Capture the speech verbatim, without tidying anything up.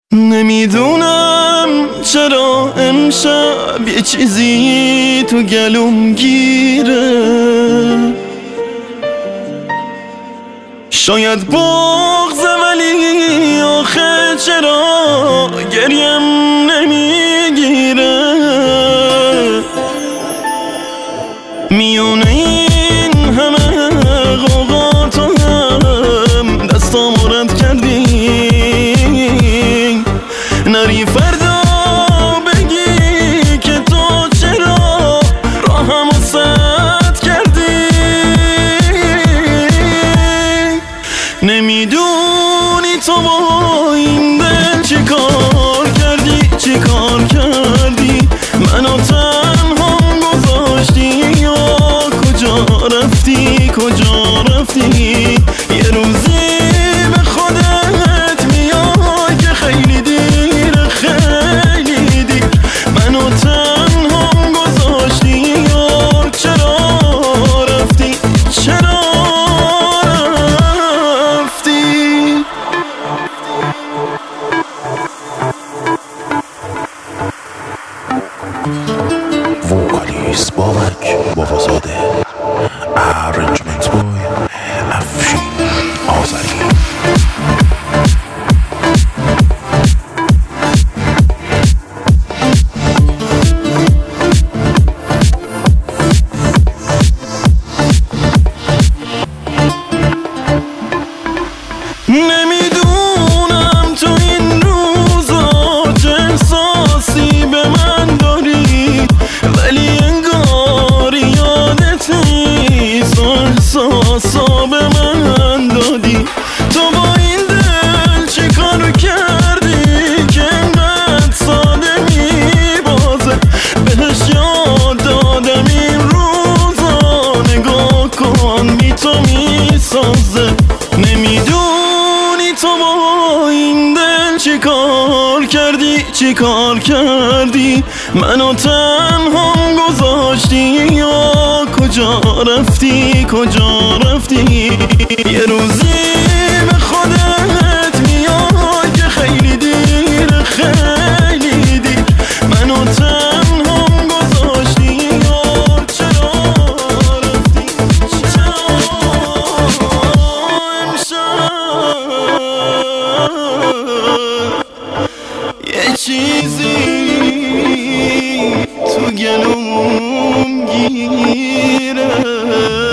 نمیدونم چرا امشب یه چیزی تو گلوم گیره، شاید بغضه ولی آخه چرا گریم نمیگیره. میونه این همه غوغا تو هم دستامو رد کردی، نری فردا بگی که تو چرا راهمو سد کردی. نمیدونی تو با این دل چی کار کردی، چی کار کردی، منو تنهام گذاشتی یا کجا رفتی، کجا رفتی. یه روزی به خودت میای که خیلی دیر، خیلی دیر منو تنهام گذاشتی یا چرا رفتی، چرا رفتی. وکالیست بابک بابازاده، ارنجمنت بوی افشین آذری. نمیدونم تو این روزا چه احساسی به من داری، ولی انگار یادتی سو احساسا به من دادی. تو با این دل چی کار کردی که انقدر ساده میبازه، بهش یاد دادم این روزا نگاه کن بی تو میسازه. نمیدونی تو با این دل چی کار کردی، چی کار کردی، منو تنهام گذاشتی یا کجا رفتی، کجا رفتی. یه روزی به خودت میای که خیلی دیر، خیلی دیر منو تنهام گذاشتی یا چرا رفتی، چرا امشب یه چیزی تو گلوم گیره.